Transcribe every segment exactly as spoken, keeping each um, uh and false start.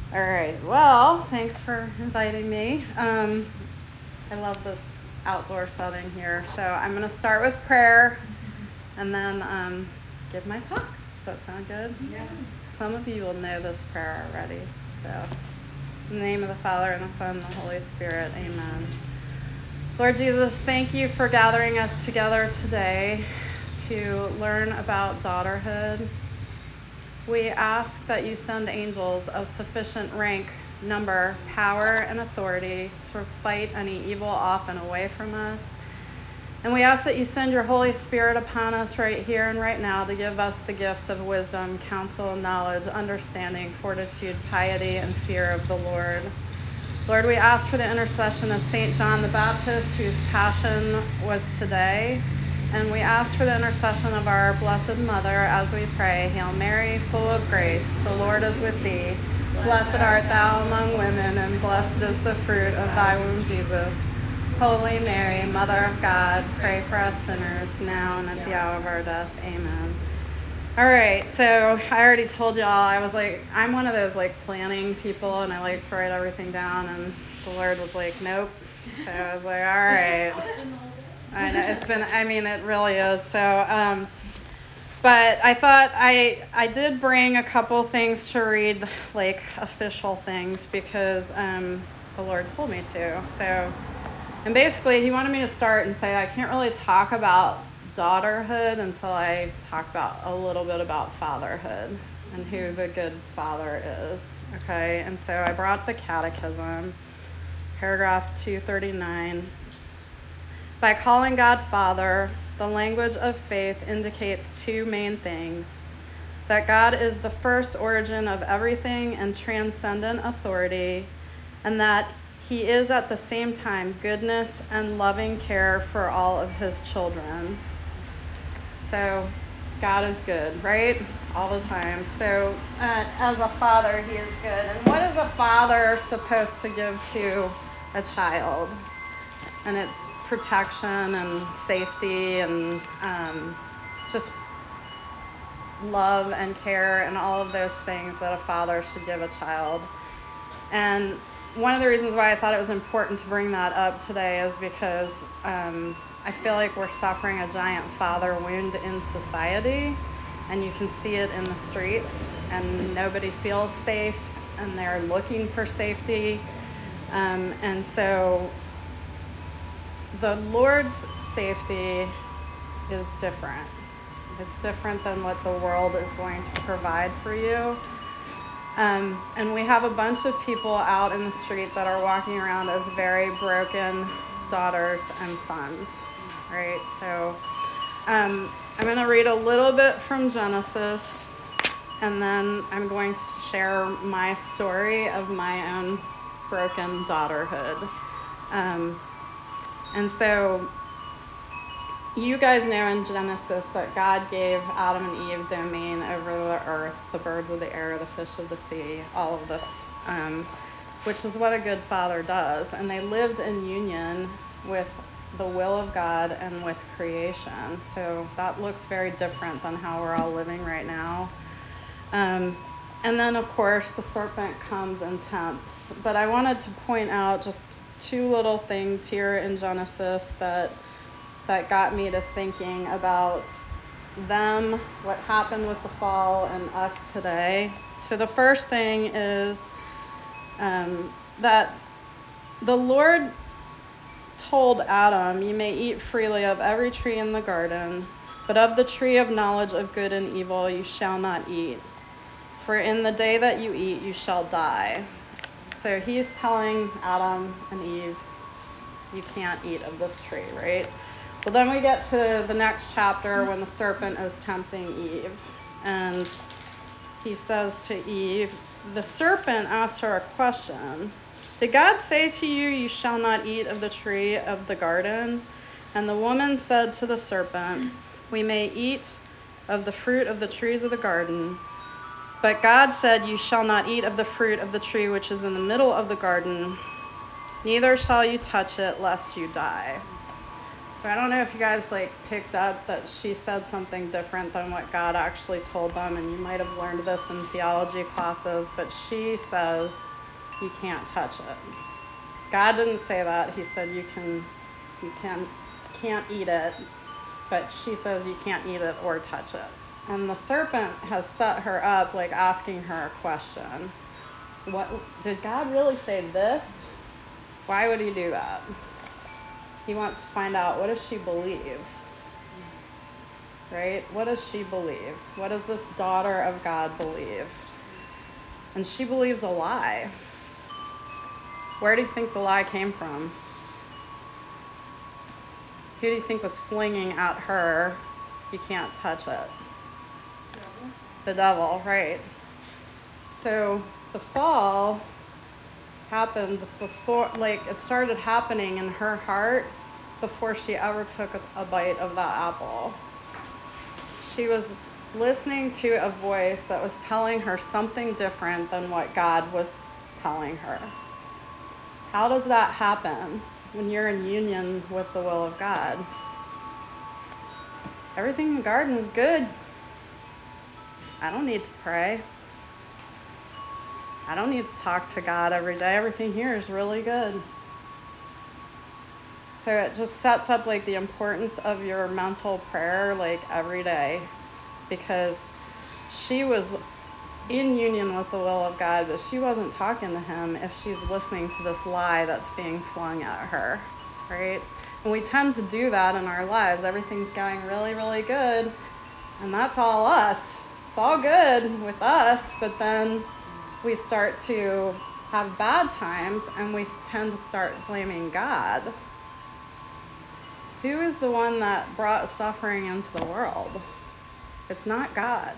All right. Well, thanks for inviting me. Um, I love this outdoor setting here. So I'm going to start with prayer and then um, give my talk. Does that sound good? Yes. Some of you will know this prayer already. So in the name of the Father, and the Son, and the Holy Spirit, amen. Lord Jesus, thank you for gathering us together today to learn about daughterhood. We ask that you send angels of sufficient rank, number, power, and authority to fight any evil off and away from us. And we ask that you send your Holy Spirit upon us right here and right now to give us the gifts of wisdom, counsel, knowledge, understanding, fortitude, piety, and fear of the Lord. Lord, we ask for the intercession of Saint John the Baptist, whose passion was today. And we ask for the intercession of our Blessed Mother as we pray. Hail Mary, full of grace, the Lord is with thee. Blessed art thou among women, and blessed is the fruit of thy womb, Jesus. Holy Mary, Mother of God, pray for us sinners, now and at the hour of our death. Amen. All right, so I already told y'all I was like, I'm one of those like planning people, and I like to write everything down, and the Lord was like, nope. So I was like, all right. I know, it's been, I mean, it really is. So, um, but I thought I I did bring a couple things to read, like official things, because um, the Lord told me to. So, and basically he wanted me to start and say I can't really talk about daughterhood until I talk about a little bit about fatherhood and who the good father is. Okay, and so I brought the Catechism, paragraph two thirty-nine. By calling God Father, the language of faith indicates two main things: that God is the first origin of everything and transcendent authority, and that he is at the same time goodness and loving care for all of his children. So God is good, right? All the time. So uh, as a father, he is good. And what is a father supposed to give to a child? And it's protection and safety and um, just love and care and all of those things that a father should give a child. And one of the reasons why I thought it was important to bring that up today is because um, I feel like we're suffering a giant father wound in society, and you can see it in the streets, and nobody feels safe, and they're looking for safety. Um, and so the Lord's safety is different. It's different than what the world is going to provide for you. Um, and we have a bunch of people out in the street that are walking around as very broken daughters and sons, right? So um, I'm going to read a little bit from Genesis, and then I'm going to share my story of my own broken daughterhood. Um, and so you guys know in Genesis that God gave Adam and Eve domain over the earth, the birds of the air, the fish of the sea, all of this, um, which is what a good father does. And they lived in union with the will of God and with creation. So that looks very different than how we're all living right now. Um, and then, of course, the serpent comes and tempts. But I wanted to point out just two little things here in Genesis that that got me to thinking about them, what happened with the fall, and us today. So the first thing is um, that the Lord told Adam, "You may eat freely of every tree in the garden, but of the tree of knowledge of good and evil you shall not eat. For in the day that you eat, you shall die." So he's telling Adam and Eve, you can't eat of this tree, right? Well, then we get to the next chapter when the serpent is tempting Eve. And he says to Eve, the serpent asked her a question. Did God say to you, you shall not eat of the tree of the garden? And the woman said to the serpent, we may eat of the fruit of the trees of the garden. But God said, you shall not eat of the fruit of the tree which is in the middle of the garden, neither shall you touch it, lest you die. So I don't know if you guys like picked up that she said something different than what God actually told them, and you might have learned this in theology classes, but she says you can't touch it. God didn't say that. He said you can you can can't eat it, but she says you can't eat it or touch it. And the serpent has set her up like asking her a question. What did God really say this? Why would he do that? He wants to find out, what does she believe? Right? What does she believe? What does this daughter of God believe? And she believes a lie. Where do you think the lie came from? Who do you think was flinging at her, you can't touch it? Devil. The devil, right. So the fall happened before, like it started happening in her heart before she ever took a, a bite of that apple. She was listening to a voice that was telling her something different than what God was telling her. How does that happen when you're in union with the will of God? Everything in the garden is good. I don't need to pray. I don't need to talk to God every day. Everything here is really good. So it just sets up like the importance of your mental prayer like every day, because she was in union with the will of God, but she wasn't talking to him if she's listening to this lie that's being flung at her, right? And we tend to do that in our lives. Everything's going really, really good, and that's all us. It's all good with us, but then we start to have bad times, and we tend to start blaming God. Who is the one that brought suffering into the world? It's not God.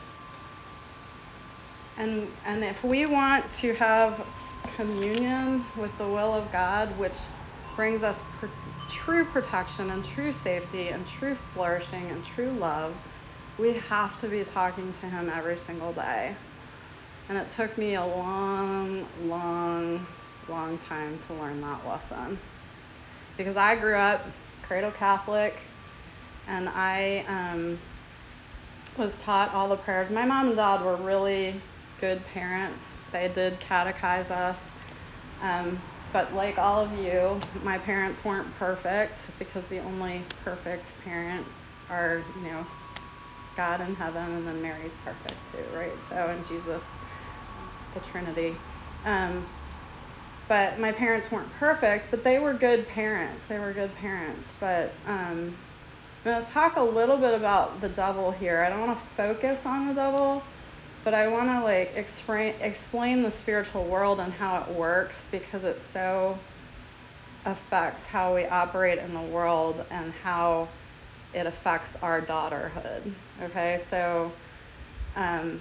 And and if we want to have communion with the will of God, which brings us pr- true protection and true safety and true flourishing and true love, we have to be talking to him every single day. And it took me a long, long, long time to learn that lesson. Because I grew up cradle Catholic, and I um, was taught all the prayers. My mom and dad were really good parents. They did catechize us. Um, but like all of you, my parents weren't perfect, because the only perfect parents are, you know, God in heaven, and then Mary's perfect too, right? So, and Jesus, the Trinity. Um, But my parents weren't perfect, but they were good parents. They were good parents. But um, I'm going to talk a little bit about the devil here. I don't want to focus on the devil, but I want to like explain explain the spiritual world and how it works, because it so affects how we operate in the world and how it affects our daughterhood. Okay, so um,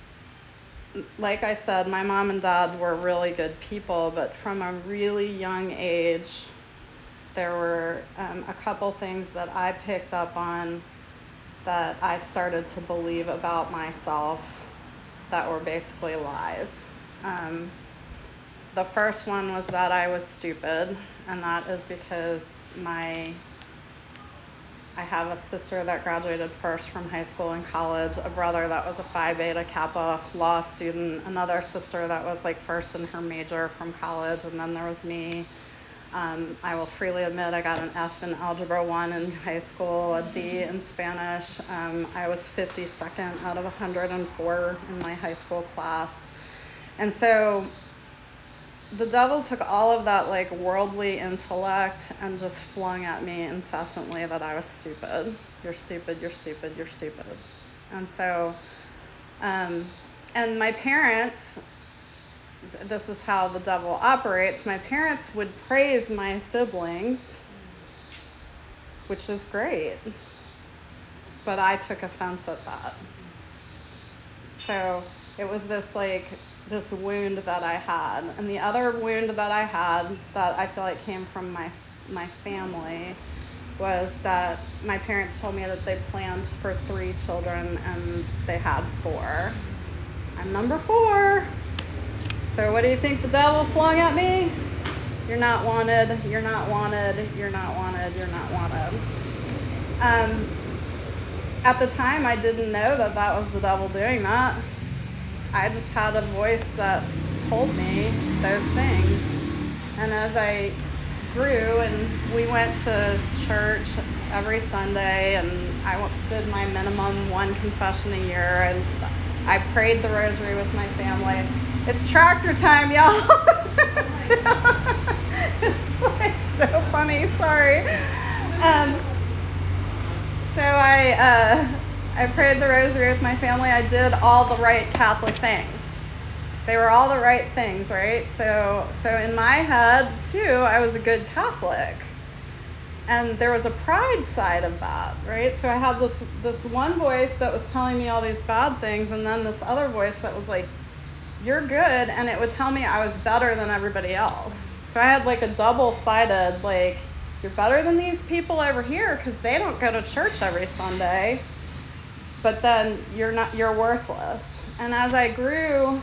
like I said, my mom and dad were really good people, but from a really young age, there were um, a couple things that I picked up on that I started to believe about myself that were basically lies. Um, the first one was that I was stupid, and that is because my I have a sister that graduated first from high school and college, a brother that was a Phi Beta Kappa law student, another sister that was like first in her major from college, and then there was me. Um, I will freely admit I got an F in Algebra one in high school, a D in Spanish. Um, I was fifty-second out of one hundred four in my high school class. And so the devil took all of that like worldly intellect and just flung at me incessantly that I was stupid. You're stupid, you're stupid, you're stupid. And so, um, and my parents, this is how the devil operates. My parents would praise my siblings, which is great, but I took offense at that. So it was this like, this wound that I had. And the other wound that I had that I feel like came from my my family was that my parents told me that they planned for three children and they had four. I'm number four. So what do you think the devil flung at me? You're not wanted, you're not wanted, you're not wanted, you're not wanted. Um, at the time, I didn't know that that was the devil doing that. I just had a voice that told me those things. And as I grew and we went to church every Sunday and I did my minimum one confession a year and I prayed the rosary with my family. It's tractor time, y'all. It's like so funny, sorry. Um, so I uh, I prayed the rosary with my family. I did all the right Catholic things. They were all the right things, right? So so in my head, too, I was a good Catholic. And there was a pride side of that, right? So I had this this one voice that was telling me all these bad things, and then this other voice that was like, you're good, and it would tell me I was better than everybody else. So I had like a double-sided, like, you're better than these people over here because they don't go to church every Sunday, but then you're not, you're worthless. And as I grew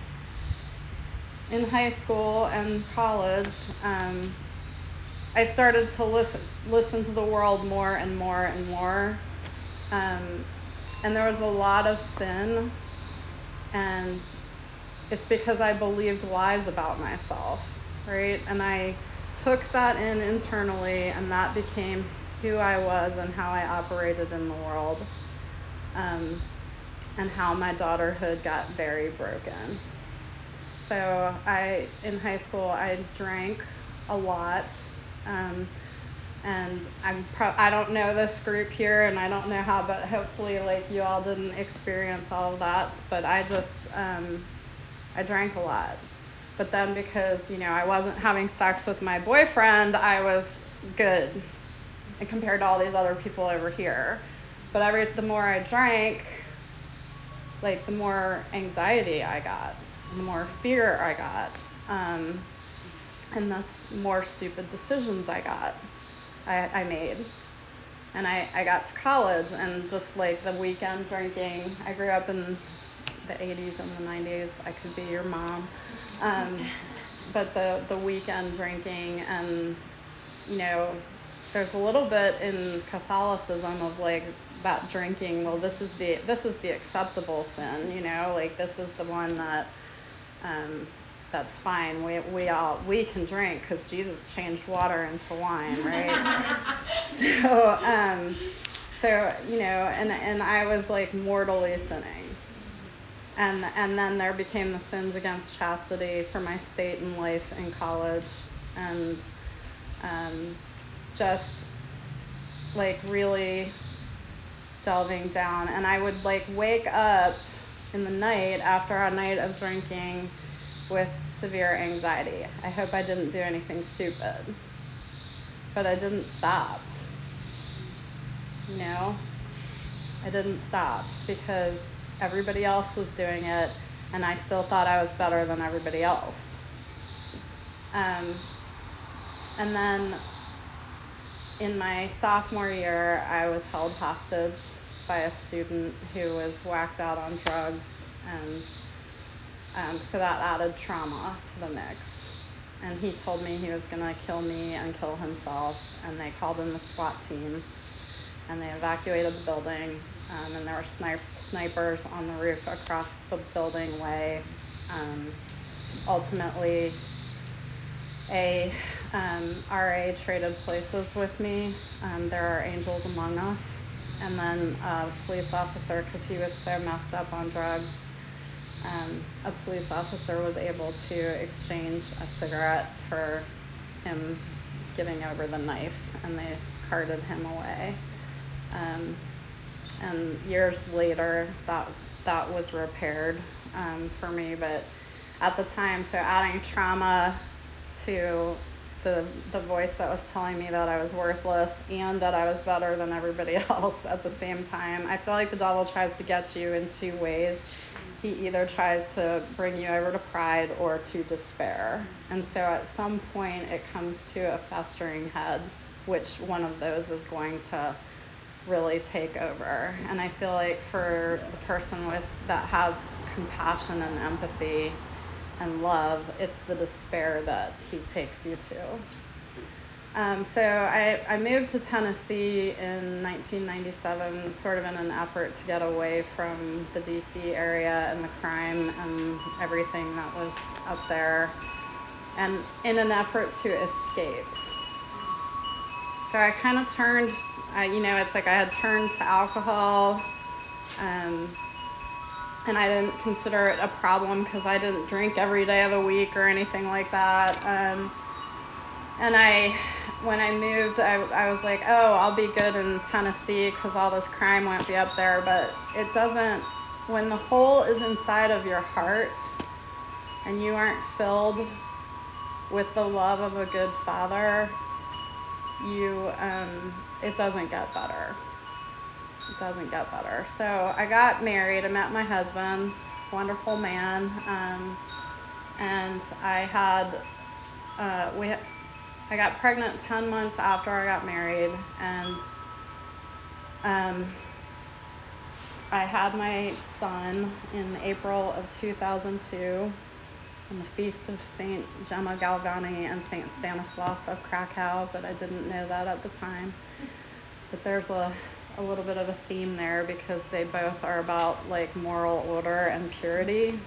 in high school and college, um, I started to listen listen to the world more and more and more. Um, and there was a lot of sin, and it's because I believed lies about myself, right? And I took that in internally, and that became who I was and how I operated in the world, um, and how my daughterhood got very broken. So I, in high school, I drank a lot. Um, and I'm pro- I don't know this group here, and I don't know how, but hopefully, like, you all didn't experience all of that. But I just, um, I drank a lot. But then because, you know, I wasn't having sex with my boyfriend, I was good compared to all these other people over here. But every the more I drank, like, the more anxiety I got, the more fear I got, um, and the more stupid decisions I got. I, I made. And I, I got to college and just like the weekend drinking. I grew up in the eighties and the nineties. I could be your mom. Um, but the, the weekend drinking and, you know, there's a little bit in Catholicism of like that drinking, well, this is the this is the acceptable sin, you know, like this is the one that um, that's fine. We we all we can drink because Jesus changed water into wine, right? so um, so you know, and and I was like mortally sinning, and and then there became the sins against chastity for my state and life in college, and um, just like really delving down, and I would like wake up in the night after a night of drinking with severe anxiety. I hope I didn't do anything stupid, but I didn't stop. You know, I didn't stop because everybody else was doing it, and I still thought I was better than everybody else. Um, and then in my sophomore year, I was held hostage by a student who was whacked out on drugs, and um, so that added trauma to the mix. And he told me he was going to kill me and kill himself, and they called in the SWAT team, and they evacuated the building, um, and there were snipe- snipers on the roof across the building way. Um, ultimately, a um, R A traded places with me. Um, there are angels among us. And then a police officer, because he was so messed up on drugs, um, a police officer was able to exchange a cigarette for him giving over the knife, and they carted him away. Um, and years later, that that was repaired um, for me, but at the time, so adding trauma to the the voice that was telling me that I was worthless and that I was better than everybody else at the same time. I feel like the devil tries to get you in two ways. He either tries to bring you over to pride or to despair. And so at some point it comes to a festering head, which one of those is going to really take over. And I feel like for the person with that has compassion and empathy, and love. It's the despair that he takes you to. Um, so I, I moved to Tennessee in nineteen ninety-seven, sort of in an effort to get away from the D C area and the crime and everything that was up there, and in an effort to escape. So I kind of turned, I, you know, it's like I had turned to alcohol, um, and I didn't consider it a problem because I didn't drink every day of the week or anything like that. Um, and I, when I moved, I, I was like, oh, I'll be good in Tennessee because all this crime won't be up there. But it doesn't, when the hole is inside of your heart and you aren't filled with the love of a good father, you, um, it doesn't get better. It doesn't get better. So I got married. I met my husband, wonderful man, um, and I had, uh, we, I got pregnant ten months after I got married, and um, I had my son in April of two thousand two. On the feast of Saint Gemma Galvani and Saint Stanislaus of Krakow, but I didn't know that at the time. But there's a, a little bit of a theme there because they both are about like moral order and purity.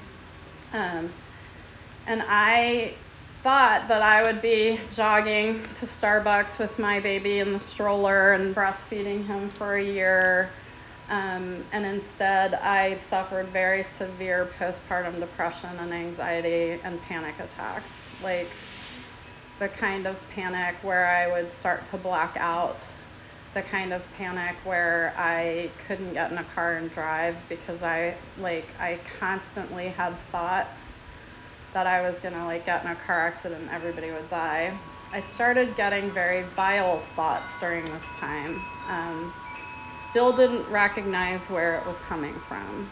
Um, and I thought that I would be jogging to Starbucks with my baby in the stroller and breastfeeding him for a year. Um, and instead, I suffered very severe postpartum depression and anxiety and panic attacks, like the kind of panic where I would start to black out, the kind of panic where I couldn't get in a car and drive because I, like, I constantly had thoughts that I was gonna, like, get in a car accident and everybody would die. I started getting very vile thoughts during this time. Um, Still didn't recognize where it was coming from.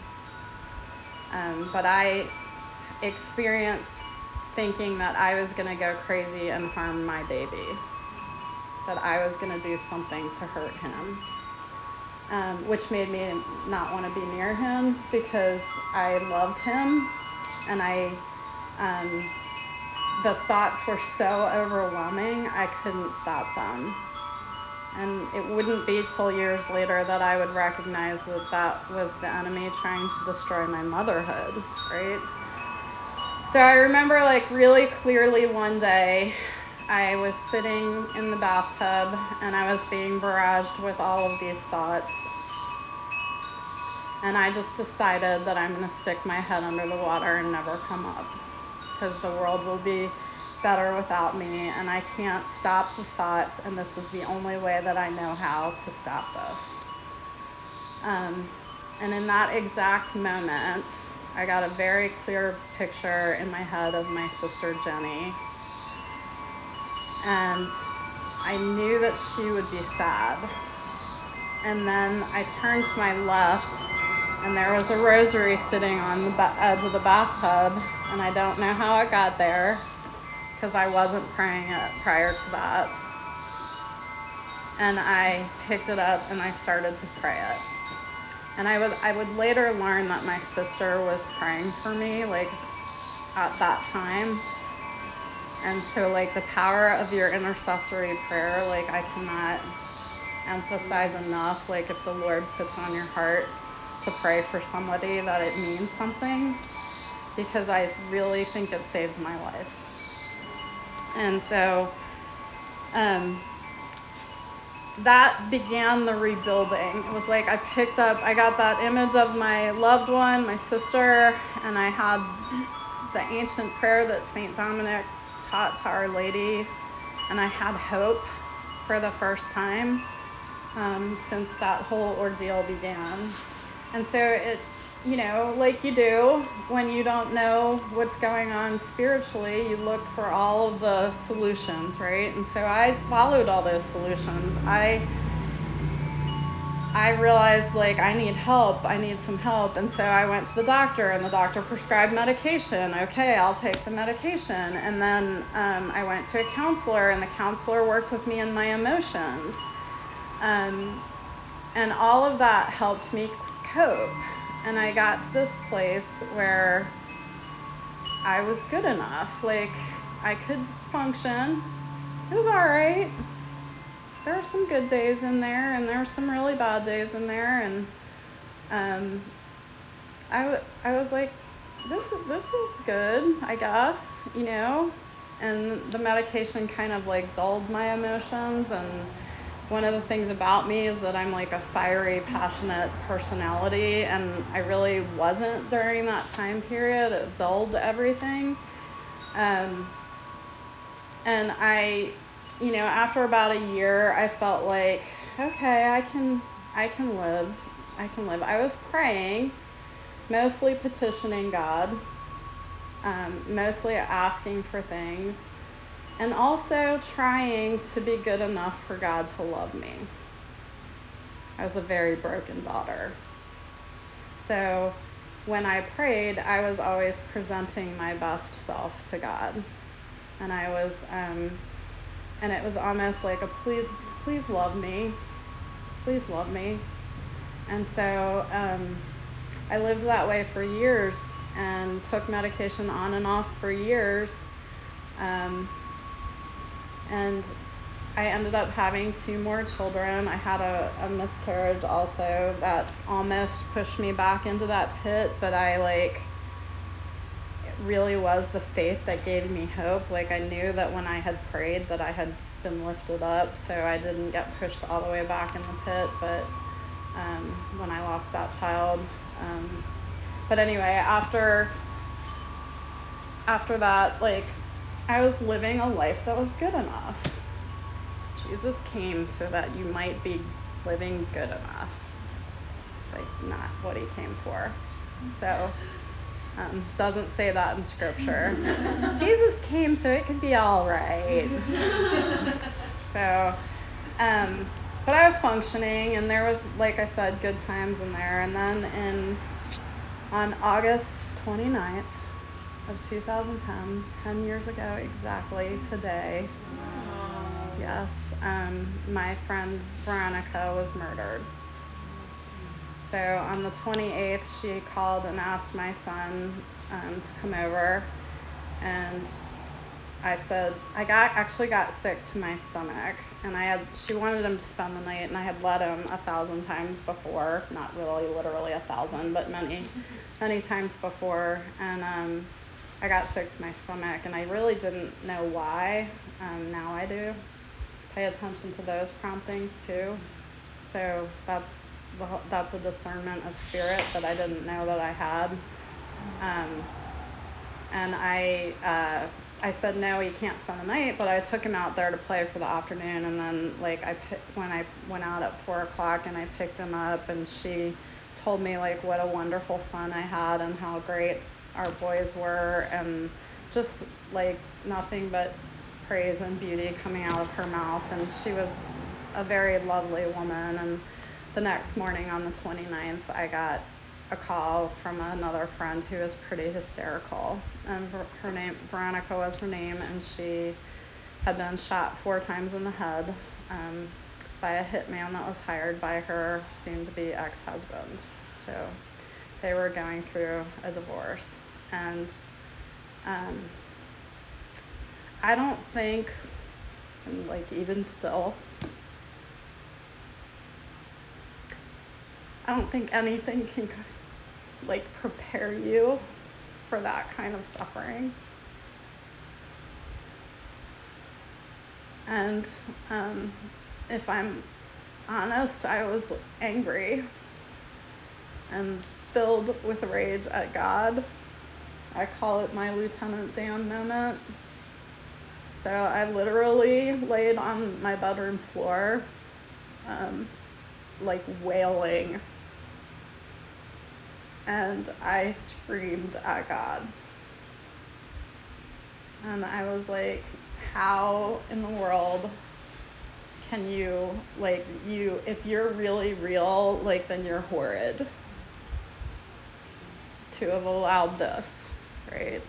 Um, but I experienced thinking that I was going to go crazy and harm my baby, that I was going to do something to hurt him, um, which made me not want to be near him because I loved him, and I, um, the thoughts were so overwhelming, I couldn't stop them. And it wouldn't be till years later that I would recognize that that was the enemy trying to destroy my motherhood, right? So I remember, like, really clearly one day, I was sitting in the bathtub and I was being barraged with all of these thoughts. And I just decided that I'm going to stick my head under the water and never come up because the world will be better without me, and I can't stop the thoughts, and this is the only way that I know how to stop this. Um, and in that exact moment, I got a very clear picture in my head of my sister Jenny, and I knew that she would be sad. And then I turned to my left, and there was a rosary sitting on the ba- edge of the bathtub, and I don't know how it got there, because I wasn't praying it prior to that. And I picked it up and I started to pray it. And I would I would later learn that my sister was praying for me, like, at that time. And so, like, the power of your intercessory prayer, like, I cannot emphasize enough, like, if the Lord puts on your heart to pray for somebody, that it means something, because I really think it saved my life. And so um, that began the rebuilding. It was like I picked up, I got that image of my loved one, my sister, and I had the ancient prayer that Saint Dominic taught to Our Lady, and I had hope for the first time um, since that whole ordeal began. And so it, you know, like you do when you don't know what's going on spiritually, you look for all of the solutions, right? And so I followed all those solutions. I I realized, like, I need help. I need some help. And so I went to the doctor, and the doctor prescribed medication. Okay, I'll take the medication. And then um, I went to a counselor, and the counselor worked with me in my emotions. Um, and all of that helped me cope. And I got to this place where I was good enough. Like, I could function. It was all right. There were some good days in there, and there were some really bad days in there, and um, I, w- I was like, this this is good, I guess, you know. And the medication kind of like dulled my emotions. And one of the things about me is that I'm like a fiery, passionate personality, and I really wasn't during that time period. It dulled everything. Um, and I, you know, after about a year, I felt like, okay, I can, I can live. I can live. I was praying, mostly petitioning God, um, mostly asking for things, and also trying to be good enough for God to love me. I was a very broken daughter. So when I prayed, I was always presenting my best self to God. And I was, um, and it was almost like a please, please love me. Please love me. And so um, I lived that way for years and took medication on and off for years. Um, and I ended up having two more children. I had a, a miscarriage also that almost pushed me back into that pit, but I like, it really was the faith that gave me hope. Like, I knew that when I had prayed that I had been lifted up, so I didn't get pushed all the way back in the pit. But um, when I lost that child, um, but anyway, after after that, like, I was living a life that was good enough. Jesus came so that you might be living good enough. It's like not what he came for. So, um, doesn't say that in scripture. Jesus came so it could be all right. So, um, but I was functioning, and there was, like I said, good times in there. And then in on August twenty-ninth of two thousand ten, ten years ago exactly today, wow. Yes, um, my friend Veronica was murdered. So on the twenty-eighth, she called and asked my son um, to come over, and I said, I got actually got sick to my stomach, and I had, she wanted him to spend the night, and I had let him a thousand times before, not really literally a thousand, but many, many times before, and um, I got sick to my stomach, and I really didn't know why. Um, now I do. Pay attention to those promptings too. So that's that's a discernment of spirit that I didn't know that I had. Um, and I uh, I said, no, he can't spend the night, but I took him out there to play for the afternoon, and then like I when I went out at four o'clock and I picked him up, and she told me like what a wonderful son I had and how great our boys were, and just like nothing but praise and beauty coming out of her mouth. And she was a very lovely woman. And the next morning on the twenty-ninth, I got a call from another friend who was pretty hysterical. And her name, Veronica was her name, and she had been shot four times in the head um, by a hitman that was hired by her soon-to-be ex-husband. So they were going through a divorce. And um, I don't think, and like even still, I don't think anything can like prepare you for that kind of suffering. And um, if I'm honest, I was angry and filled with rage at God. I call it my Lieutenant Dan moment. So I literally laid on my bedroom floor, um, like wailing, and I screamed at God. And I was like, how in the world can you, like, you, if you're really real, like, then you're horrid to have allowed this, right?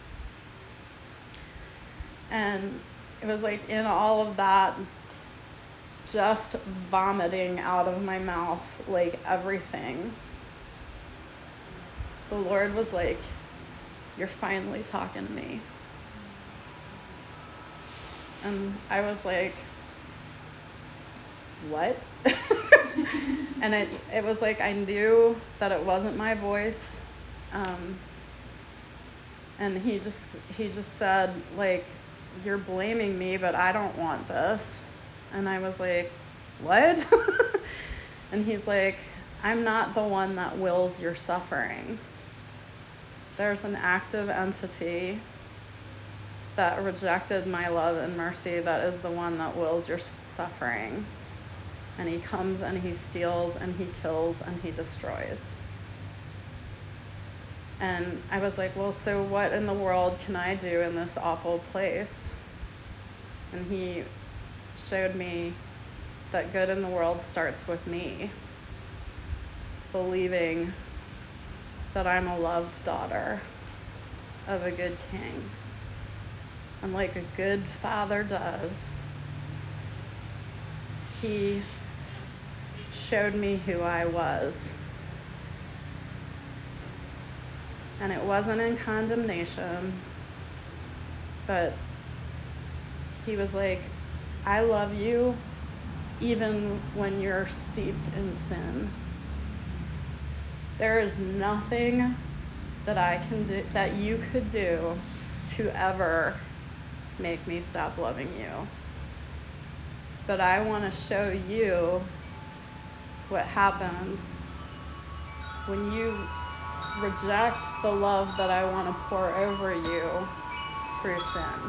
And it was like in all of that, just vomiting out of my mouth, like everything. The Lord was like, you're finally talking to me. And I was like, what? And it it was like I knew that it wasn't my voice. Um, and he just he just said, like, you're blaming me, but I don't want this. And I was like, what? And he's like, I'm not the one that wills your suffering. There's an active entity that rejected my love and mercy that is the one that wills your suffering. And he comes and he steals and he kills and he destroys. And I was like, well, so what in the world can I do in this awful place? And he showed me that good in the world starts with me, believing that I'm a loved daughter of a good king. And like a good father does, he showed me who I was. And it wasn't in condemnation, but he was like, I love you even when you're steeped in sin. There is nothing that I can do, that you could do to ever make me stop loving you. But I want to show you what happens when you reject the love that I want to pour over you through sin.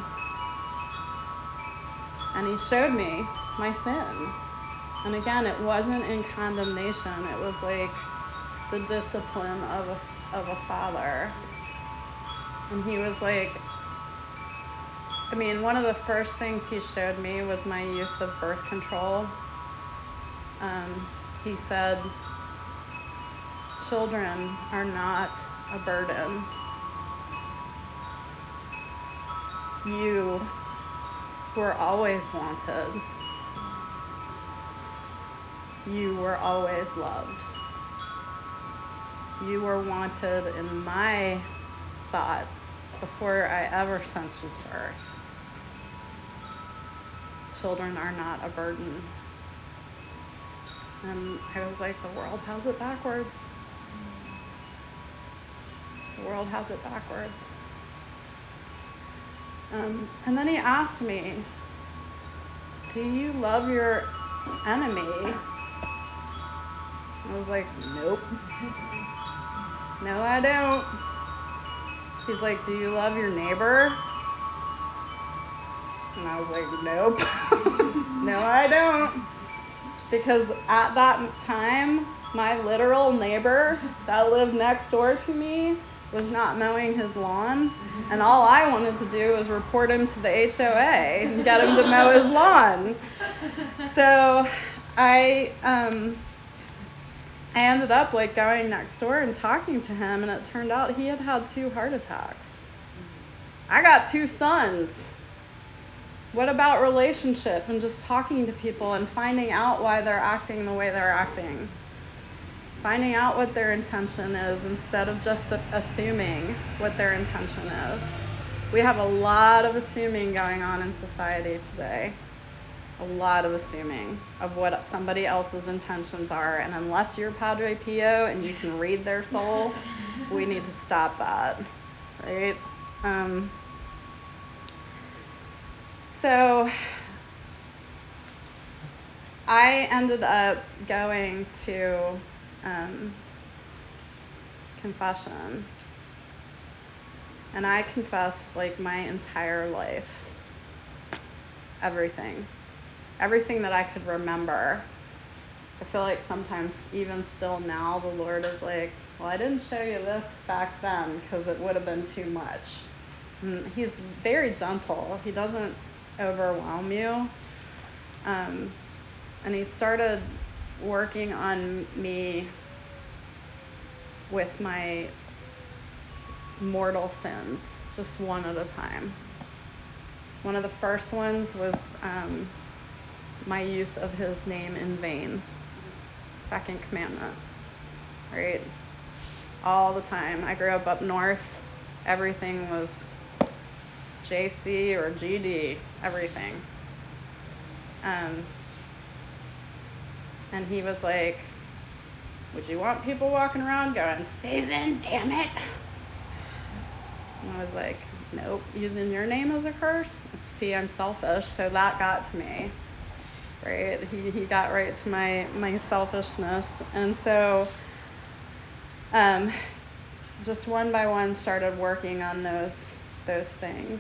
And he showed me my sin. And again, it wasn't in condemnation. It was like the discipline of a, of a father. And he was like, I mean, one of the first things he showed me was my use of birth control. Um, he said, children are not a burden. You were always wanted. You were always loved. You were wanted in my thought before I ever sent you to earth. Children are not a burden. And I was like, the world has it backwards. The world has it backwards. Um, and then he asked me, do you love your enemy? I was like, nope. No, I don't. He's like, do you love your neighbor? And I was like, nope. No, I don't. Because at that time, my literal neighbor that lived next door to me was not mowing his lawn. And all I wanted to do was report him to the H O A and get him to mow his lawn. So I um, I ended up like going next door and talking to him, and it turned out he had had two heart attacks. I got two sons. What about relationship and just talking to people and finding out why they're acting the way they're acting? Finding out what their intention is instead of just assuming what their intention is. We have a lot of assuming going on in society today. A lot of assuming of what somebody else's intentions are. And unless you're Padre Pio and you can read their soul, we need to stop that, right? Um, so I ended up going to um, confession. And I confessed like my entire life. Everything. Everything that I could remember. I feel like sometimes, even still now, the Lord is like, well, I didn't show you this back then because it would have been too much. And he's very gentle. He doesn't overwhelm you. Um, and he started working on me with my mortal sins, just one at a time. One of the first ones was um, my use of his name in vain. Second commandment, right? All the time. I grew up up north. everything was J C or G D, everything. Um, and he was like, would you want people walking around going, Susan, damn it? And I was like, nope, using your name as a curse? See, I'm selfish, so that got to me, right? He he got right to my, my selfishness. And so um, just one by one started working on those those things.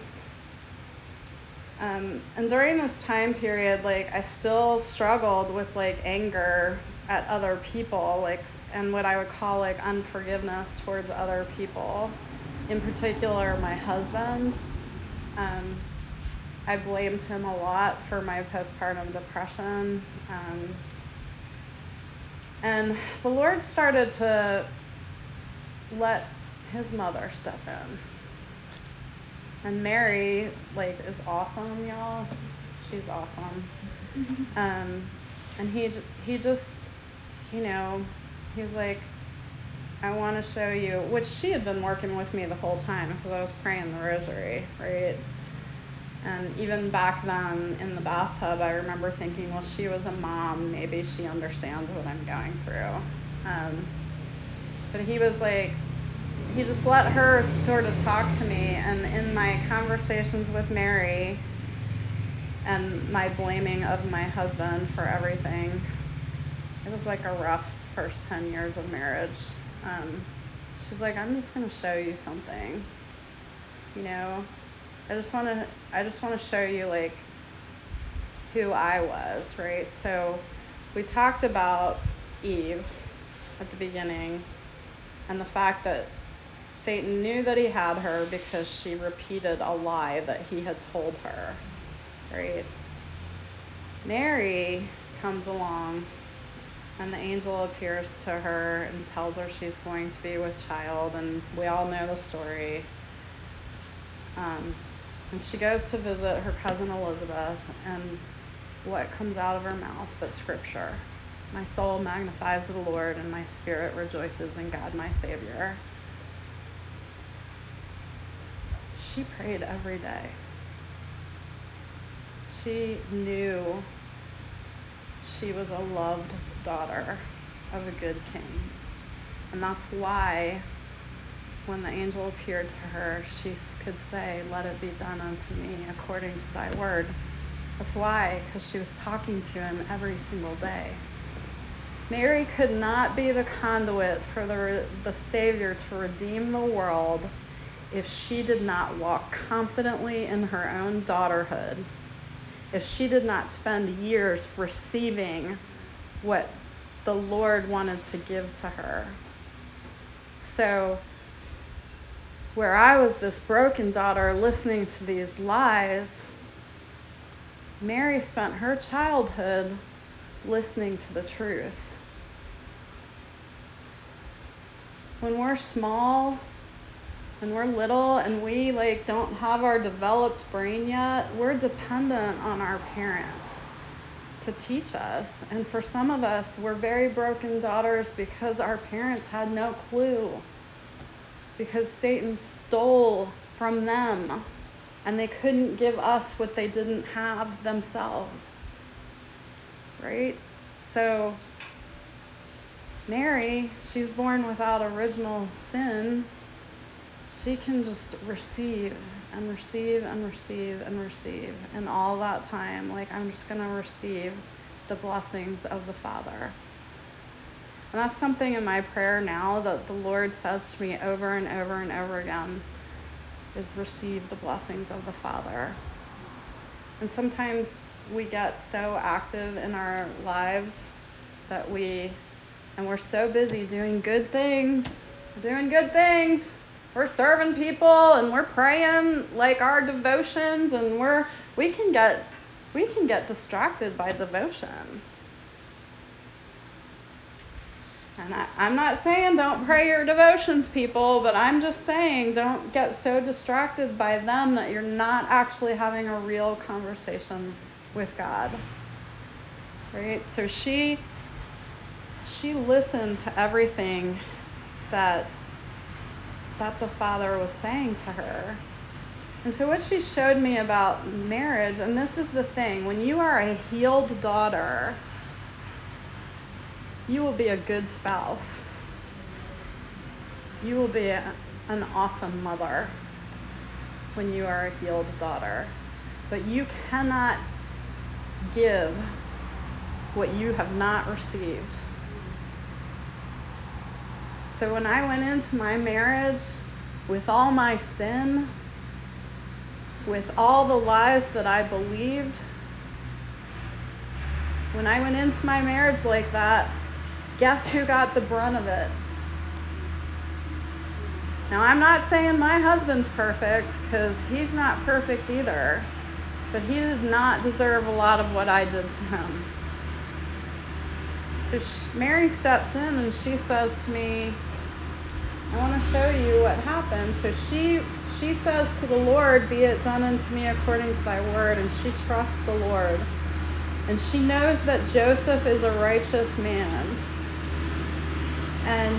Um, and during this time period, like, I still struggled with, like, anger at other people, like, and what I would call, like, unforgiveness towards other people. In particular, my husband. Um, I blamed him a lot for my postpartum depression. Um, and the Lord started to let his mother step in. And Mary, like, is awesome, y'all. She's awesome. Um, and he he just, you know, he's like, I want to show you, which she had been working with me the whole time because I was praying the rosary, right? And even back then in the bathtub, I remember thinking, well, she was a mom. Maybe she understands what I'm going through. Um, but he was like, he just let her sort of talk to me. And in my conversations with Mary and my blaming of my husband for everything, it was like a rough first ten years of marriage. Um, she's like, I'm just going to show you something, you know? I just want to, I just want to show you, like, who I was, right? So we talked about Eve at the beginning and the fact that Satan knew that he had her because she repeated a lie that he had told her, right? Mary comes along and the angel appears to her and tells her she's going to be with child, and we all know the story. Um, and she goes to visit her cousin Elizabeth, and what comes out of her mouth but scripture? My soul magnifies the Lord, and my spirit rejoices in God my Savior. She prayed every day. She knew she was a loved daughter of a good king. And that's why when the angel appeared to her, she could say, let it be done unto me according to thy word. That's why, because she was talking to him every single day. Mary could not be the conduit for the, the Savior to redeem the world if she did not walk confidently in her own daughterhood, if she did not spend years receiving what the Lord wanted to give to her. So, where I was this broken daughter listening to these lies, Mary spent her childhood listening to the truth. When we're small and we're little and we like don't have our developed brain yet, we're dependent on our parents to teach us. And for some of us, we're very broken daughters because our parents had no clue. Because Satan stole from them and they couldn't give us what they didn't have themselves. Right? So Mary, she's born without original sin. She can just receive and receive and receive and receive. And all that time, like, I'm just going to receive the blessings of the Father. And that's something in my prayer now that the Lord says to me over and over and over again, is receive the blessings of the Father. And sometimes we get so active in our lives that we, and we're so busy doing good things, we're doing good things, we're serving people, and we're praying like our devotions, and we're, we can get, we can get distracted by devotion. And I, I'm not saying don't pray your devotions, people, but I'm just saying don't get so distracted by them that you're not actually having a real conversation with God. Right? So she she listened to everything that that the Father was saying to her. And so what she showed me about marriage, and this is the thing, when you are a healed daughter, you will be a good spouse. You will be a, an awesome mother when you are a healed daughter. But you cannot give what you have not received. So when I went into my marriage with all my sin, with all the lies that I believed, when I went into my marriage like that, guess who got the brunt of it? Now, I'm not saying my husband's perfect, because he's not perfect either, but he did not deserve a lot of what I did to him. So she, Mary steps in and she says to me, I want to show you what happened. So she she says to the Lord, be it done unto me according to thy word, and she trusts the Lord. And she knows that Joseph is a righteous man. And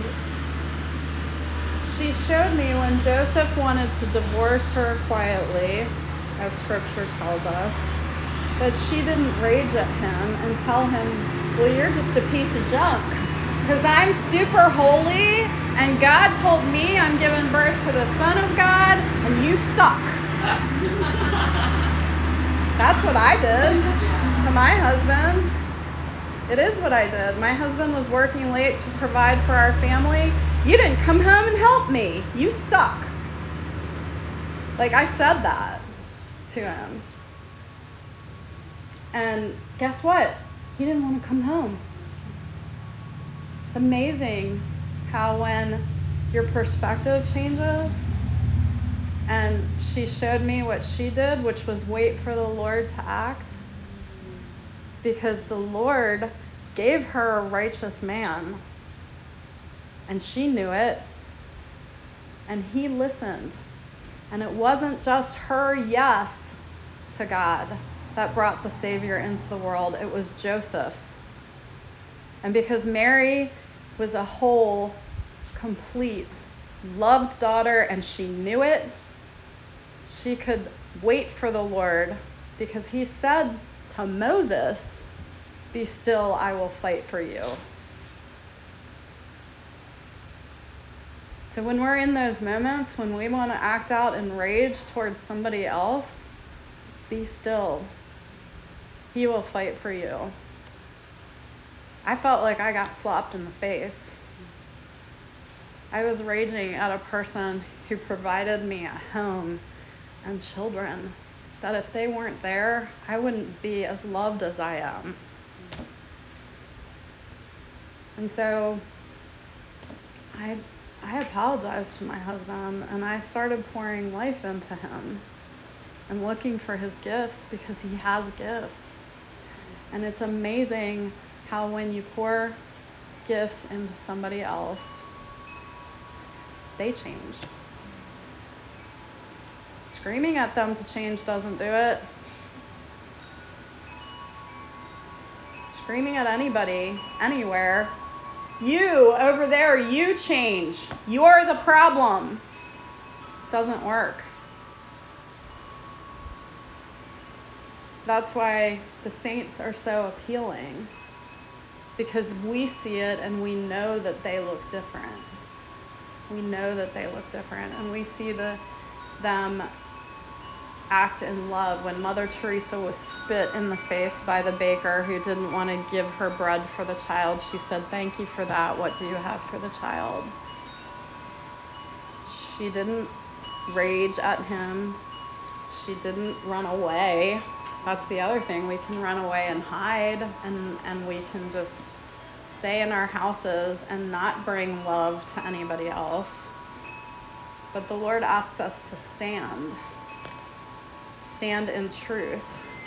she showed me when Joseph wanted to divorce her quietly, as scripture tells us, that she didn't rage at him and tell him, well, you're just a piece of junk. Because I'm super holy, and God told me I'm giving birth to the Son of God, and you suck. That's what I did to my husband. It is what I did. My husband was working late to provide for our family. You didn't come home and help me. You suck. Like, I said that to him. And guess what? He didn't want to come home. It's amazing how when your perspective changes, and she showed me what she did, which was wait for the Lord to act, because the Lord gave her a righteous man, and she knew it, and he listened. And it wasn't just her yes to God that brought the Savior into the world, it was Joseph's. And because Mary was a whole, complete, loved daughter, and she knew it, she could wait for the Lord, because he said to Moses, be still, I will fight for you. So when we're in those moments, when we want to act out in rage towards somebody else, be still. He will fight for you. I felt like I got slapped in the face. I was raging at a person who provided me a home and children, that if they weren't there, I wouldn't be as loved as I am. And so I I apologized to my husband, and I started pouring life into him and looking for his gifts, because he has gifts. And it's amazing how when you pour gifts into somebody else, they change. Screaming at them to change doesn't do it. Screaming at anybody, anywhere, you over there, you change. You're the problem. Doesn't work. That's why the saints are so appealing, because we see it and we know that they look different. We know that they look different, and we see the them act in love. When Mother Teresa was spit in the face by the baker who didn't want to give her bread for the child, she said, thank you for that. What do you have for the child? She didn't rage at him. She didn't run away. That's the other thing. We can run away and hide, and, and we can just stay in our houses and not bring love to anybody else. But the Lord asks us to stand. Stand in truth.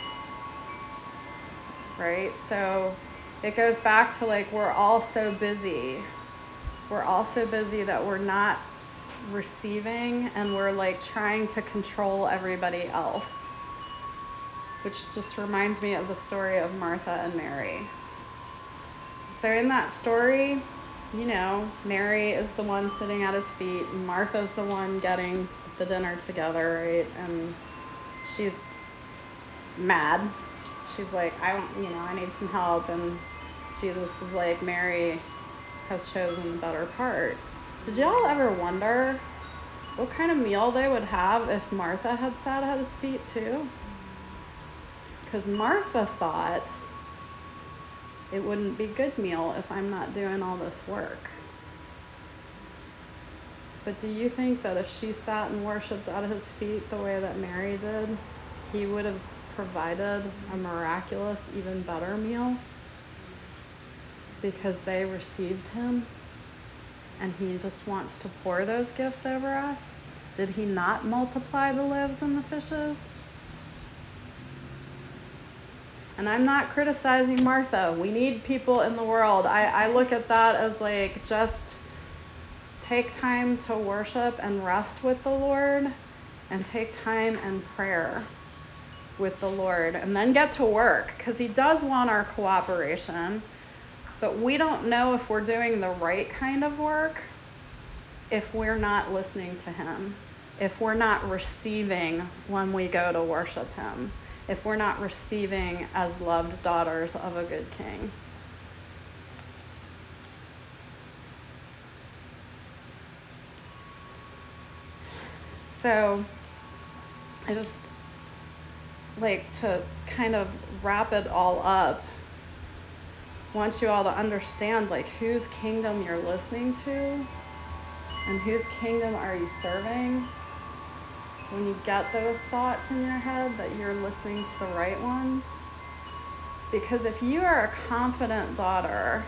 Right? So it goes back to, like, we're all so busy. We're all so busy that we're not receiving, and we're like trying to control everybody else. Which just reminds me of the story of Martha and Mary. So in that story, you know, Mary is the one sitting at his feet, and Martha's the one getting the dinner together, right? And she's mad. She's like, I want, you know, I need some help. And Jesus is like, Mary has chosen the better part. Did y'all ever wonder what kind of meal they would have if Martha had sat at his feet too? Because Martha thought, it wouldn't be good meal if I'm not doing all this work. But do you think that if she sat and worshipped at his feet the way that Mary did, he would have provided a miraculous, even better meal? Because they received him and he just wants to pour those gifts over us? Did he not multiply the loaves and the fishes? And I'm not criticizing Martha. We need people in the world. I, I look at that as like, just take time to worship and rest with the Lord, and take time in prayer with the Lord, and then get to work, because he does want our cooperation. But we don't know if we're doing the right kind of work if we're not listening to him, if we're not receiving when we go to worship him, if we're not receiving as loved daughters of a good king. So I just like to kind of wrap it all up. Want you all to understand like whose kingdom you're listening to and whose kingdom are you serving. So when you get those thoughts in your head, that you're listening to the right ones. Because if you are a confident daughter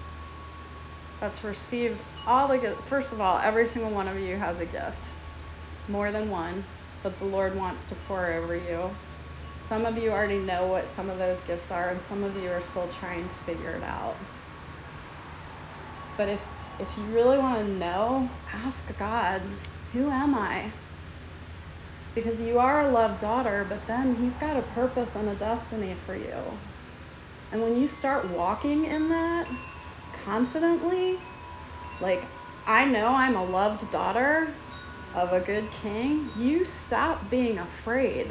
that's received all the gifts, first of all, every single one of you has a gift, more than one, that the Lord wants to pour over you. Some of you already know what some of those gifts are, and some of you are still trying to figure it out. But if if you really want to know, ask God, who am I? Because you are a loved daughter, but then he's got a purpose and a destiny for you. And when you start walking in that confidently, like, I know I'm a loved daughter of a good king, you stop being afraid.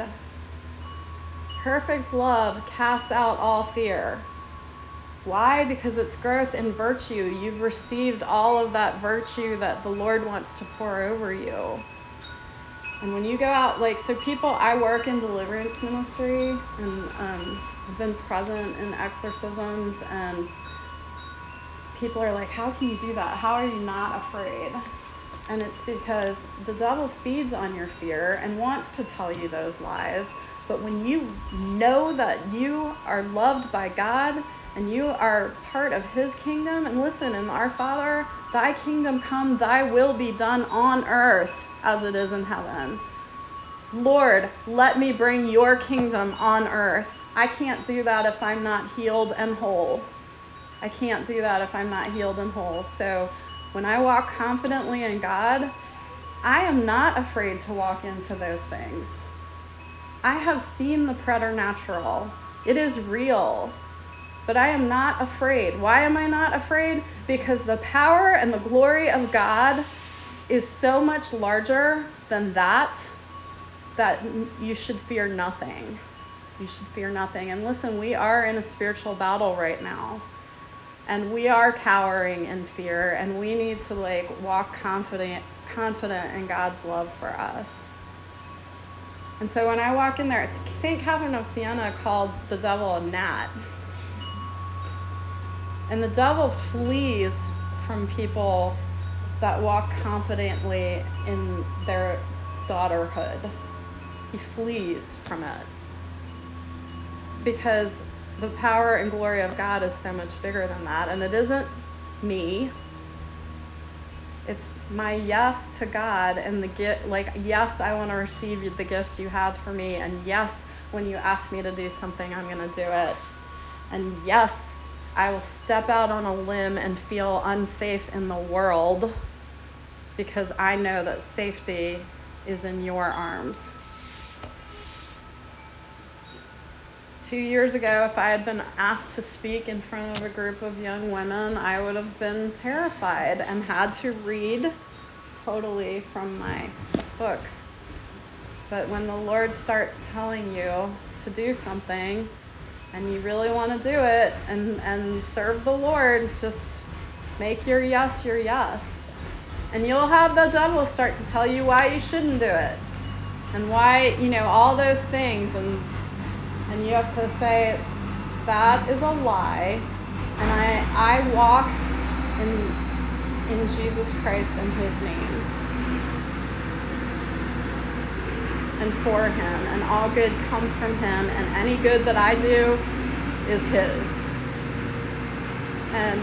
Perfect love casts out all fear. Why? Because it's growth in virtue. You've received all of that virtue that the Lord wants to pour over you. And when you go out, like, so people, I work in deliverance ministry, and um, I've been present in exorcisms, and people are like, how can you do that? How are you not afraid? And it's because the devil feeds on your fear and wants to tell you those lies. But when you know that you are loved by God and you are part of his kingdom, and listen, in our Father, thy kingdom come, thy will be done on earth as it is in heaven. Lord, let me bring your kingdom on earth. I can't do that if I'm not healed and whole. I can't do that if I'm not healed and whole. So when I walk confidently in God, I am not afraid to walk into those things. I have seen the preternatural. It is real. But I am not afraid. Why am I not afraid? Because the power and the glory of God is so much larger than that, that you should fear nothing. You should fear nothing. And listen, we are in a spiritual battle right now. And we are cowering in fear, and we need to like walk confident confident in God's love for us. And so when I walk in there, Saint Catherine of Siena called the devil a gnat. And the devil flees from people that walk confidently in their daughterhood. He flees from it. Because the power and glory of God is so much bigger than that. And it isn't me. It's my yes to God and the gift, like, yes, I want to receive the gifts you have for me. And yes, when you ask me to do something, I'm going to do it. And yes, I will step out on a limb and feel unsafe in the world because I know that safety is in your arms. two years ago, if I had been asked to speak in front of a group of young women, I would have been terrified and had to read totally from my book. But when the Lord starts telling you to do something and you really want to do it and, and serve the Lord, just make your yes your yes. And you'll have the devil start to tell you why you shouldn't do it and why, you know, all those things. And and you have to say, that is a lie. And I, I walk in, in Jesus Christ and his name. And for him, and all good comes from him, and any good that I do is his. And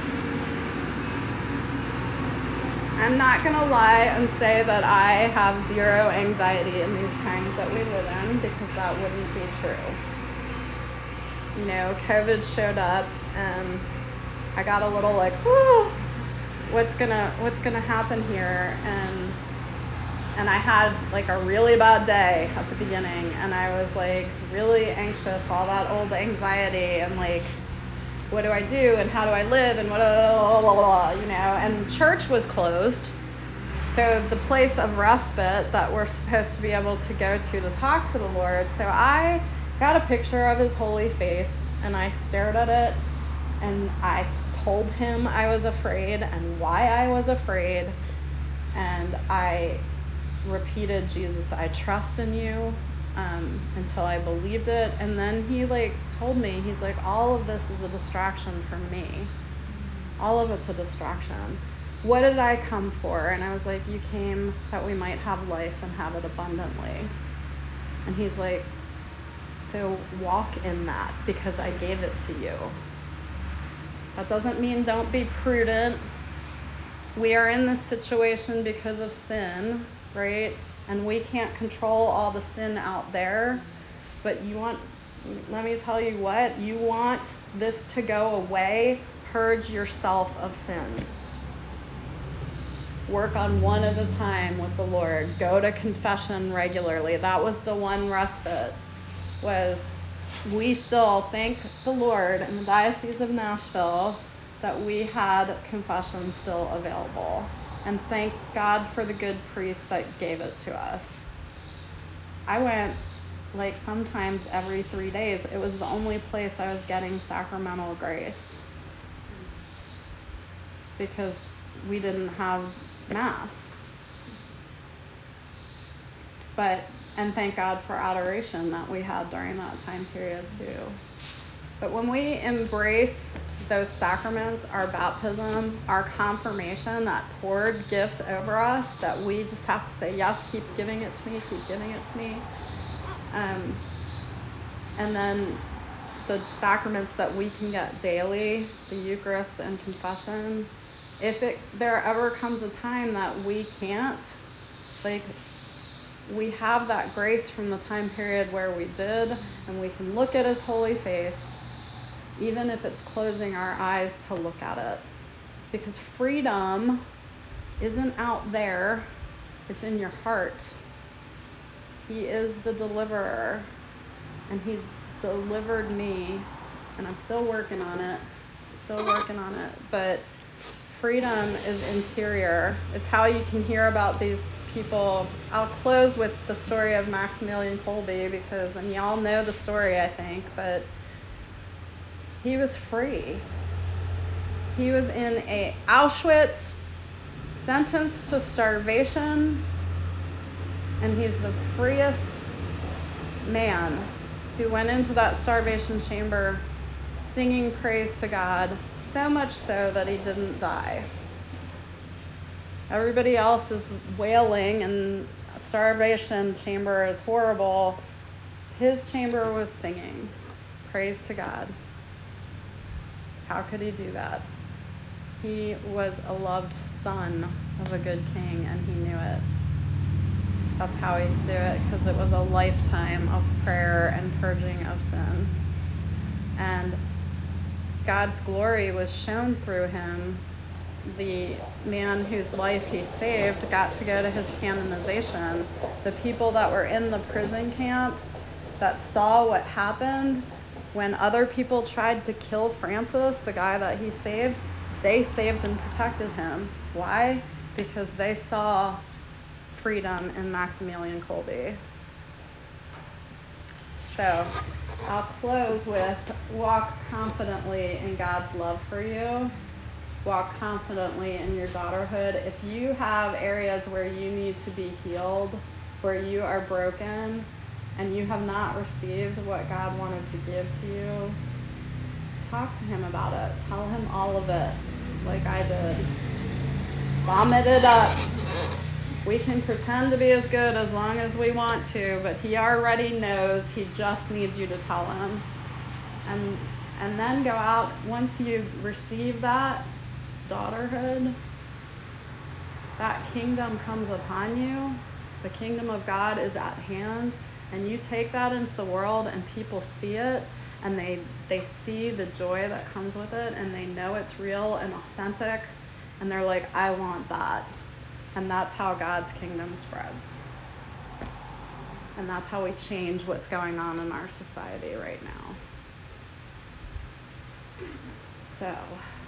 I'm not going to lie and say that I have zero anxiety in these times that we live in, because that wouldn't be true. You know, COVID showed up, and I got a little like, whoo, what's gonna what's gonna happen here? And And I had like a really bad day at the beginning, and I was like really anxious, all that old anxiety, and like, what do I do, and how do I live, and what, blah, blah, blah, you know, and church was closed. So the place of respite that we're supposed to be able to go to to talk to the Lord. So I got a picture of his holy face, and I stared at it, and I told him I was afraid and why I was afraid, and I repeated, Jesus, I trust in you, um, until I believed it. And then he like told me, he's like, all of this is a distraction from me. All of it's a distraction. What did I come for? And I was like, you came that we might have life and have it abundantly. And he's like, so walk in that, because I gave it to you. That doesn't mean don't be prudent. We are in this situation because of sin, right? And we can't control all the sin out there. But you want, let me tell you what, you want this to go away, purge yourself of sin. Work on one at a time with the Lord. Go to confession regularly. That was the one respite, was we still thank the Lord in the Diocese of Nashville that we had confession still available. And thank God for the good priest that gave it to us. I went like sometimes every three days. It was the only place I was getting sacramental grace, because we didn't have Mass. But, and thank God for adoration that we had during that time period too. But when we embrace those sacraments, our baptism, our confirmation, that poured gifts over us, that we just have to say, yes, keep giving it to me, keep giving it to me. Um, and then the sacraments that we can get daily, the Eucharist and confession, if it there ever comes a time that we can't, like, we have that grace from the time period where we did, and we can look at his holy face, even if it's closing our eyes to look at it. Because freedom isn't out there, it's in your heart. He is the deliverer, and he delivered me, and I'm still working on it, still working on it, but freedom is interior. It's how you can hear about these people. I'll close with the story of Maximilian Kolbe, because, and y'all know the story, I think, but he was free. He was in a Auschwitz, sentenced to starvation, and he's the freest man who went into that starvation chamber singing praise to God, so much so that he didn't die. Everybody else is wailing, and a starvation chamber is horrible. His chamber was singing praise to God. How could he do that? He was a loved son of a good king, and he knew it. That's how he could do it, because it was a lifetime of prayer and purging of sin. And God's glory was shown through him. The man whose life he saved got to go to his canonization. The people that were in the prison camp that saw what happened when other people tried to kill Francis, the guy that he saved. They saved and protected him. Why? Because they saw freedom in Maximilian Kolbe. So I'll close with walk confidently in God's love for you. Walk confidently in your daughterhood. If you have areas where you need to be healed, where you are broken, and you have not received what God wanted to give to you, talk to him about it. Tell him all of it, like I did. Vomit it up. We can pretend to be as good as long as we want to, but he already knows. He just needs you to tell him. And and then go out, once you receive that daughterhood, that kingdom comes upon you. The kingdom of God is at hand, and you take that into the world, and people see it, and they they see the joy that comes with it, and they know it's real and authentic, and they're like, I want that. And that's how God's kingdom spreads. And that's how we change what's going on in our society right now. So,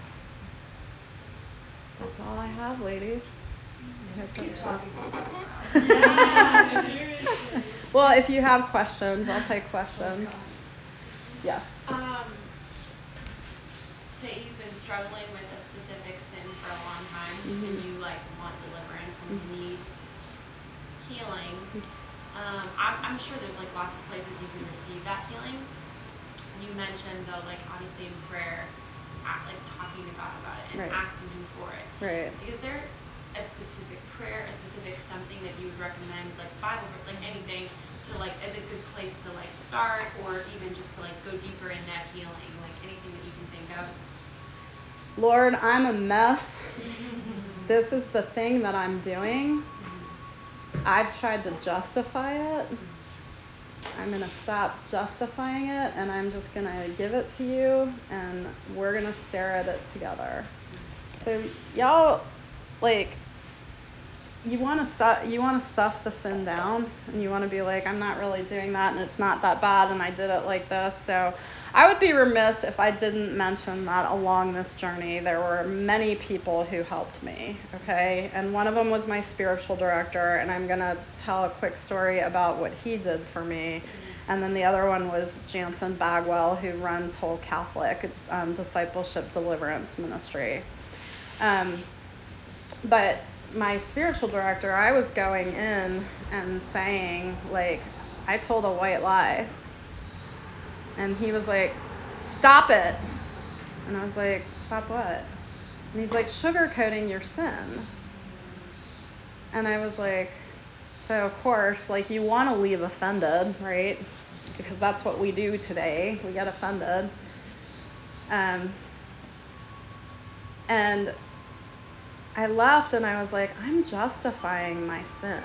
that's all I have, ladies. Just keep talking. Well, if you have questions, I'll take questions. Yeah. Um, say you've been struggling with a specific sin for a long time, mm-hmm. and you like want deliverance and mm-hmm. you need healing. Um, I'm, I'm sure there's like lots of places you can receive that healing. You mentioned though, like obviously in prayer, at, like talking to God about it and right. asking Him for it. Right. Like, is there a specific prayer, a specific something that you would recommend, like Bible, like anything, to like as a good place to like start, or even just to like go deeper in that healing, like anything that you can think of? Lord, I'm a mess. This is the thing that I'm doing. I've tried to justify it. I'm going to stop justifying it, and I'm just going to give it to you, and we're going to stare at it together. So y'all, like, you want to stuff you want to stuff the sin down, and you want to be like, I'm not really doing that, and it's not that bad, and I did it like this. So I would be remiss if I didn't mention that along this journey there were many people who helped me, okay? And one of them was my spiritual director, and I'm going to tell a quick story about what he did for me. And then the other one was Jansen Bagwell, who runs Whole Catholic um, Discipleship Deliverance Ministry. Um, but my spiritual director, I was going in and saying, like, I told a white lie. And he was like, stop it. And I was like, stop what? And he's like, sugarcoating your sin. And I was like, so of course, like, you want to leave offended, right? Because that's what we do today. We get offended. Um, and I left and I was like, I'm justifying my sin.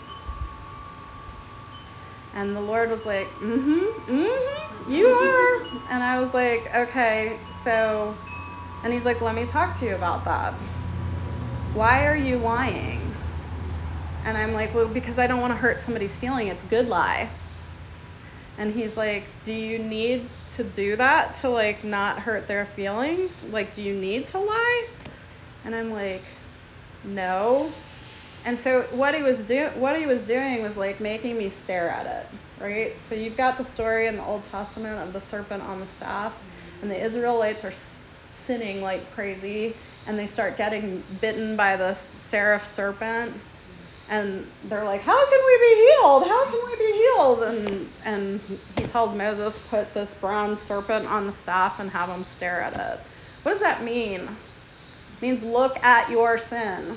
And the Lord was like, mm-hmm, mm-hmm, you are. And I was like, okay, so, and he's like, let me talk to you about that. Why are you lying? And I'm like, well, because I don't want to hurt somebody's feeling. It's a good lie. And he's like, do you need to do that to, like, not hurt their feelings? Like, do you need to lie? And I'm like, no. And so what he was doing, what he was doing was like making me stare at it, right? So you've got the story in the Old Testament of the serpent on the staff, and the Israelites are sinning like crazy, and they start getting bitten by the seraph serpent, and they're like, how can we be healed? How can we be healed? And and he tells Moses, put this bronze serpent on the staff and have them stare at it. What does that mean? It means look at your sin.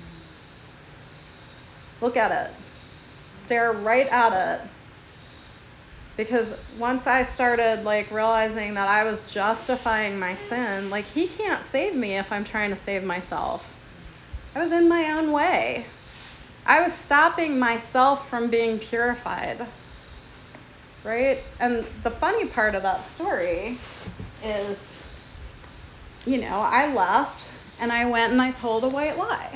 Look at it. Stare right at it. Because once I started like realizing that I was justifying my sin, like, he can't save me if I'm trying to save myself. I was in my own way. I was stopping myself from being purified. Right? And the funny part of that story is, you know, I left and I went and I told a white lie.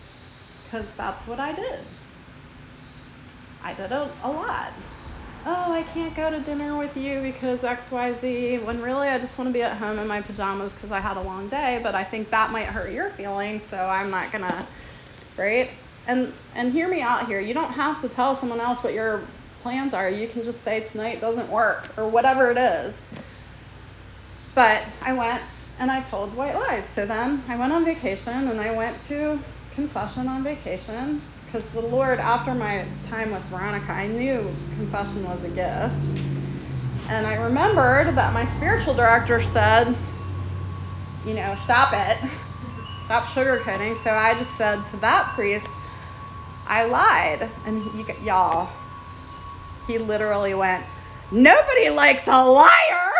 Because that's what I did. I did a, a lot. Oh, I can't go to dinner with you because X Y Z, when really I just want to be at home in my pajamas because I had a long day, but I think that might hurt your feelings, so I'm not going to, right? And and hear me out here. You don't have to tell someone else what your plans are. You can just say tonight doesn't work or whatever it is. But I went and I told white lies. So then I went on vacation and I went to confession on vacation because the Lord, after my time with Veronica, I knew confession was a gift. And I remembered that my spiritual director said, you know, stop it. Stop sugarcoating. So I just said to that priest, I lied. And he, y'all, he literally went, nobody likes a liar.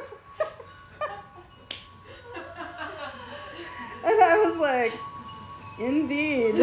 And I was like, indeed.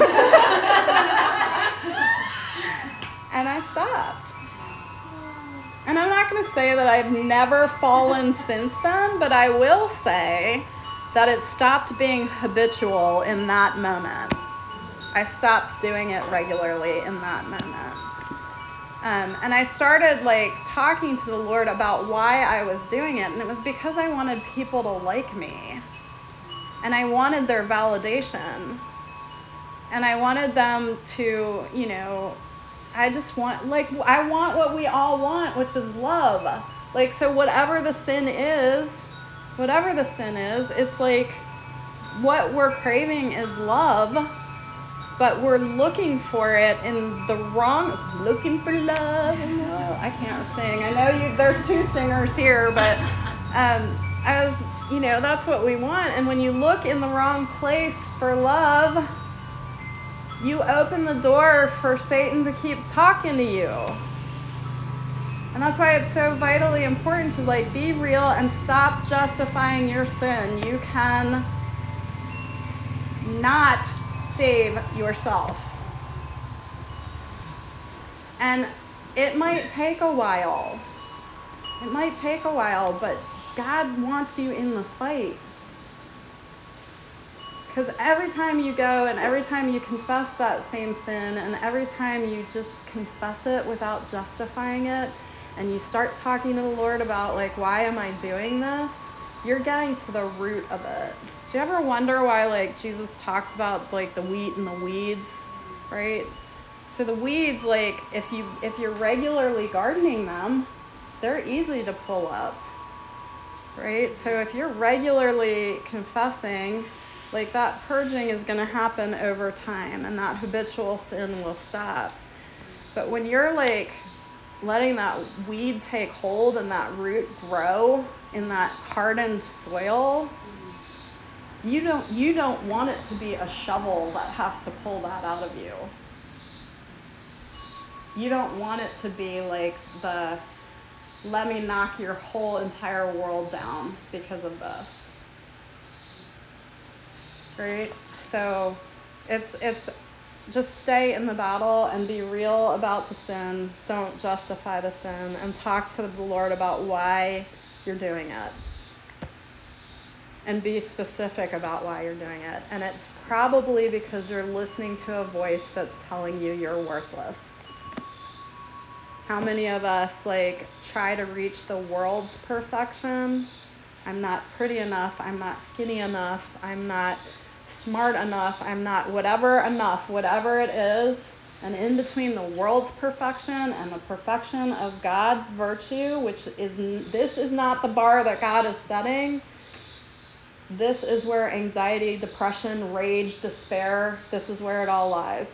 And I stopped. And I'm not going to say that I've never fallen since then, but I will say that it stopped being habitual in that moment. I stopped doing it regularly in that moment. Um, and I started like talking to the Lord about why I was doing it. And it was because I wanted people to like me. And I wanted their validation. And I wanted them to, you know, I just want, like, I want what we all want, which is love. Like, so whatever the sin is, whatever the sin is, it's like what we're craving is love, but we're looking for it in the wrong, looking for love. In the, I can't sing. I know you. There's two singers here, but um, I was, you know, that's what we want. And when you look in the wrong place for love, you open the door for Satan to keep talking to you. And that's why it's so vitally important to like be real and stop justifying your sin. You can not save yourself. And it might take a while. It might take a while, but God wants you in the fight. Because every time you go and every time you confess that same sin and every time you just confess it without justifying it and you start talking to the Lord about like, why am I doing this? You're getting to the root of it. Do you ever wonder why like Jesus talks about like the wheat and the weeds, right? So the weeds, like if you if you're regularly gardening them, they're easy to pull up, right? So if you're regularly confessing, like that purging is going to happen over time and that habitual sin will stop. But when you're like letting that weed take hold and that root grow in that hardened soil, you don't you don't want it to be a shovel that has to pull that out of you. You don't want it to be like the let me knock your whole entire world down because of this. Right? So it's it's just stay in the battle and be real about the sin. Don't justify the sin and talk to the Lord about why you're doing it. And be specific about why you're doing it. And it's probably because you're listening to a voice that's telling you you're worthless. How many of us like try to reach the world's perfection? I'm not pretty enough. I'm not skinny enough. I'm not smart enough. I'm not whatever enough, whatever it is. And in between the world's perfection and the perfection of God's virtue, which is, this is not the bar that God is setting. This is where anxiety, depression, rage, despair, this is where it all lies.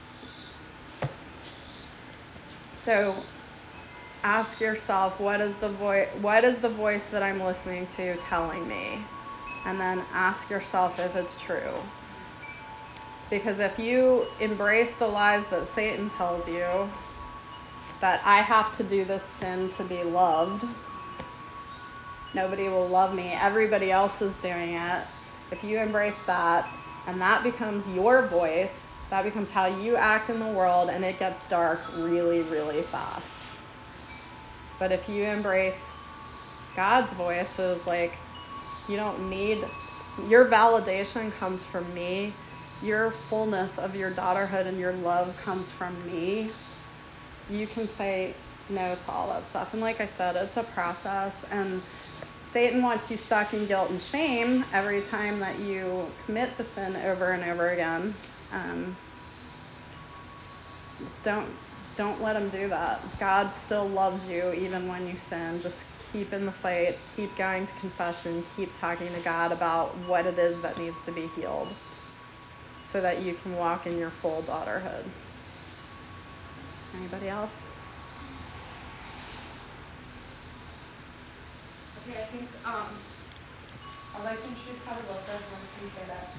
So ask yourself, what is the voice what is the voice that I'm listening to telling me? And then ask yourself if it's true. Because if you embrace the lies that Satan tells you, that I have to do this sin to be loved, nobody will love me, everybody else is doing it. If you embrace that, and that becomes your voice, that becomes how you act in the world, and it gets dark really, really fast. But if you embrace God's voice, is like, you don't need, your validation comes from me. Your fullness of your daughterhood and your love comes from me. You can say, no to all that stuff. And like I said, it's a process, and Satan wants you stuck in guilt and shame every time that you commit the sin over and over again. Um, don't don't let him do that. God still loves you even when you sin. Just keep in the fight, keep going to confession, keep talking to God about what it is that needs to be healed so that you can walk in your full daughterhood. Anybody else? Okay, I think um, I'd like to introduce Heather Wilson. When can you say that?